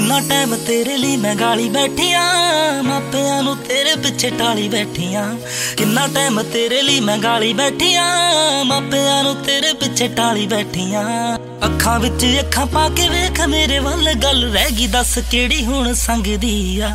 किन्ना टाइम तेरे लिए मैं गाली बैठिया, मापियां नू तेरे पिछे टाली बैठिया। किन्ना टाइम तेरे लिए मैं गाली बैठिया, मापियां नू तेरे पिछे टाली बैठिया। अखां विच अखां पा के वेख मेरे वल, गल रह गई दस केड़ी हुण संगदी आ।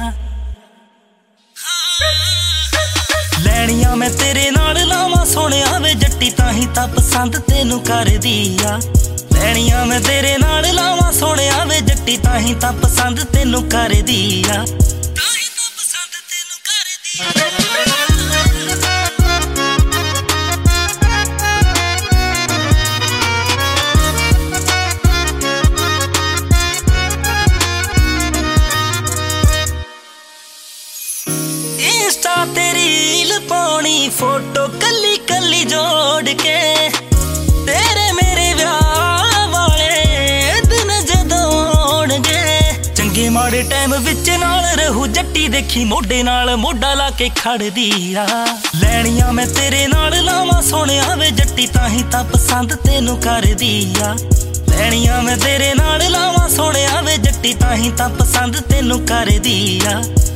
लैणियां मैं तेरे नाल लावां सोहणिया वे जट्टी, ताही तां पसंद तेनू करदी आ। लैणियां मैं तेरे नाल लावां सोहणिया वे जट्टी, ताही तां पसंद तेनू करदी आ। ताही तां पसंद तेनू करदी आ। इंस्टा ते रील पाउणी, फोटो कल्ली कल्ली जोड़ के, तेरे मेरे माड़े टाइम विच नाल रहू जट्टी, देखी मोढे नाल मोढा ला के खड़दी आ। लैणियां मैं तेरे नाल लावां सोहणिया वे जट्टी, ताही तां पसंद तेनू करदी आ। लैणियां मैं तेरे नाल लावां सोहणिया वे जट्टी, ताही तां पसंद तेनू करदी आ।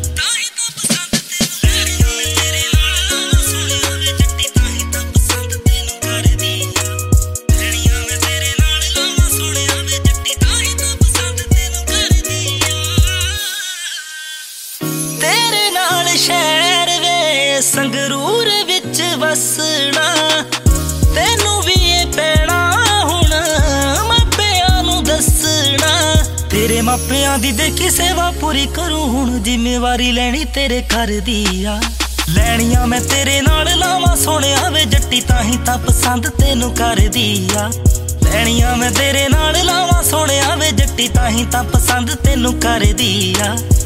शहर वे संगरूर विच वसना, तेनू भी ये पैना हुण मापियां नू दसना। तेरे मापियां दी देखी सेवा पूरी करूं हुण, जिम्मेवारी लैनी तेरे घर दी आ। लैणियां मैं तेरे नाल लावां सोहणिया वे जट्टी, ताही तां पसंद तेनू करदी आ। लैणियां मैं तेरे नाल लावां सोहणिया वे जट्टी, ताही तां पसंद तेनू करदी आ।